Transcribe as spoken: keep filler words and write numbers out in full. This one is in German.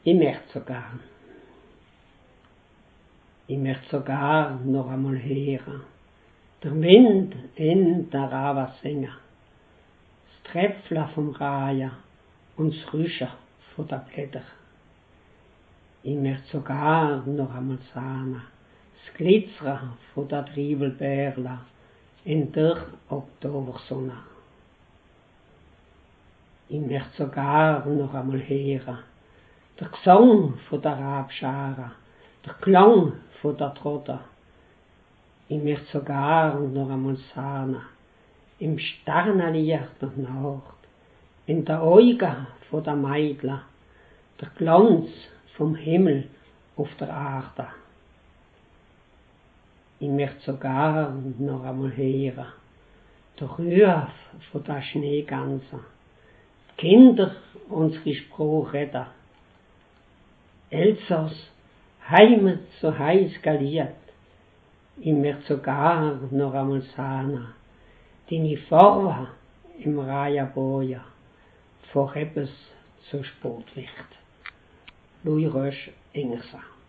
Ich möchte sogar, ich möchte sogar noch einmal hören, der Wind in der Rava singen, das Tröpfler vom Raja und das Rüschen von der Blätter. Ich möchte sogar noch einmal sagen, das Glitzern von der Triebelbärla in der Oktobersonne. Ich möchte sogar noch einmal hören, der Gesang von der Rabschara, der Klang von der Trotter. Ich möchte sogar noch einmal sagen, im Sternenlicht der Nacht, in der Augen von der Meidler, der Glanz vom Himmel auf der Erde. Ich möchte sogar noch einmal hören, der Ruf von der Schneeganse, die Kinder unsere Spruchreden, Elsass, Heimat so heiß geliebt. Ich möchte sogar noch einmal sagen, deine Farbe im Rajaboja, vor etwas so Sportlicht. Louis Roche, Ingersa.